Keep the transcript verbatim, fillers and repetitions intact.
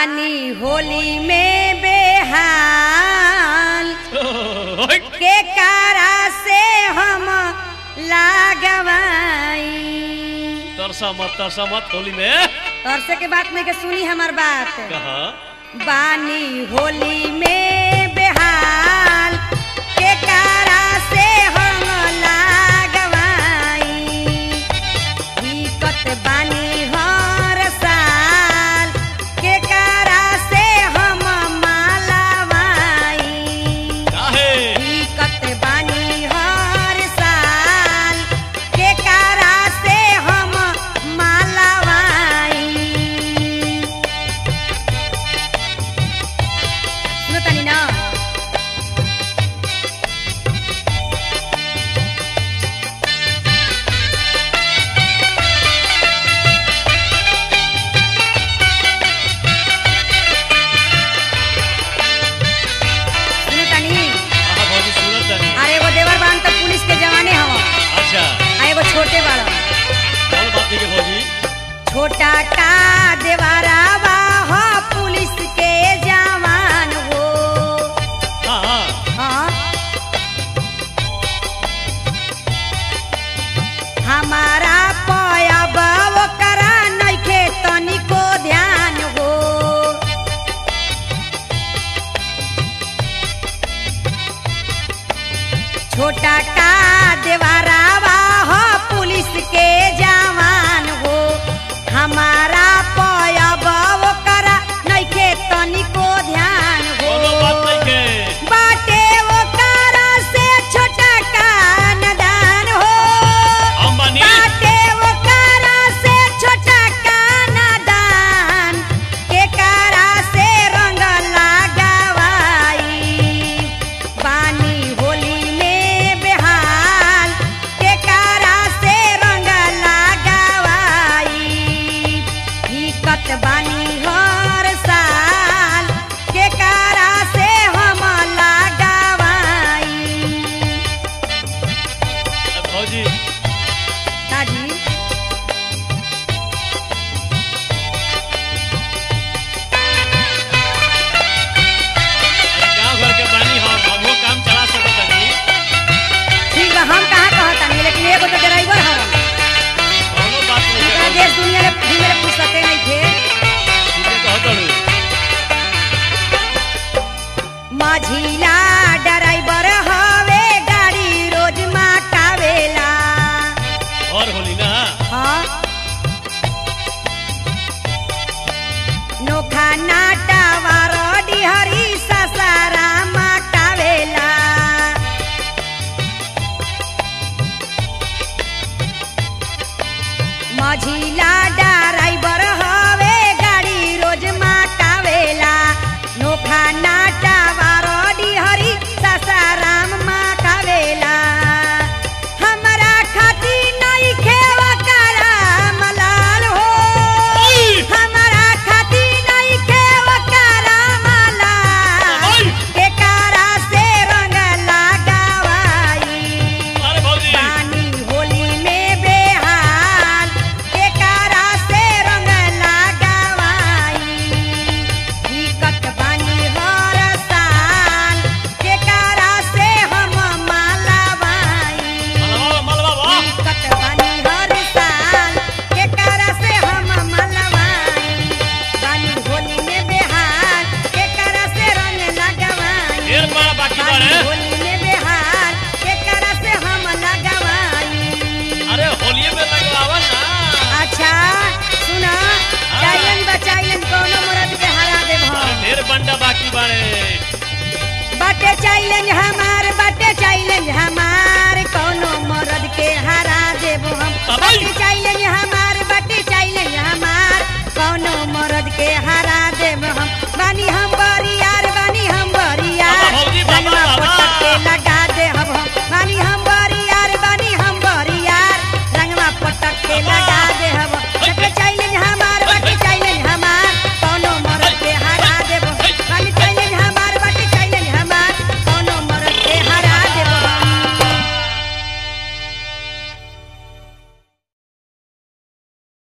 बानी होली में बेहाल के कारा से हम लागवाई। तरसा मत तरसा मत होली में। तरसे के बात में के सुनी हमार बात। कहा बानी होली में बेहाल के कारा से हम लागवाई। दिक्कत बानी हर साल के कारा से हम मालावाई। काहे दिक्कत बानी हर साल के कारा से हम मालावाई। सुनो तनी ना सुनो तनी। हाँ भौजी सुनत तनी। अरे वो देवर बान तो पुलिस के जवाने हवा। अच्छा आ एगो छोटे बाड़ा कौन बात है के भौजी? छोटा का देवरावा हो पुलिस के जवान हो। हाँ हाँ हाँ हमारा पयब ओकरा नइखे तनिको ध्यान हो। छोटा का देवरावा हो पुलिस के जवान हो। हमारा पयब ओकरा नइखे तनिको ध्यान हो। कोनो बात नहीं के। बाटे ओकरा से छोटा का नदान हो। अंबानी बाटे ओकरा से छोटा का नदान के कारा से रंग लगावाई। बानी होली में बेहाल के कारा से रंग लगावाई। दिक्कत बानी हर साल के कारा से हम लगावाई। भौजी दादी अरे गाँव घर के बानी हम हमो काम चला सकत तनी। ठीक बा हम कहाँ कहतानी लेकिन एगो तो ड्राइवर हवन। कोनो बात नहीं के पूरा भौजी। देश दुनिया में घूमे ला फुर्सते नहीं थे। ठीक है कहत हूँ। माझीला ड्राइवर हवे गाड़ी रोज माकावेला। और होली ना हाँ नोखा नाटा वारोडी हरी ससारा माकावेला। माझीला ड्राइवर हवे गाड़ी रोज माकावेला। नोखा नाटा वारोडी हरी ससाराम माकावेला। हमरा खाती नहीं खेवा करा मलाल हो। हमरा खाती नहीं खेवा करा मलाल के कारा से रंग लगावाई। अरे भौजी बानी होली में बेहाल के कारा से रंग लगावाई। दिक्कत बानी हर साल के कारा से हम मालावाई। मलवा मलवा वाह। दिक्कत बानी हर साल के कारा से हम मालावाई। बानी होली में बेहाल के कारा से रंग लगावाई। ढेर बड़ा बाकी बानी बाड़े। होली में बेहाल के कारा से हम लगावाई। अरे होलिये में लगवावन ना। अच्छा सुना चाइलन बचाइलन कोनो मरद के हरा देब अरे हम। ढेर बंडा बाकी बाड़े। बाटे चाइलन हमार बाटे चाइलन हमार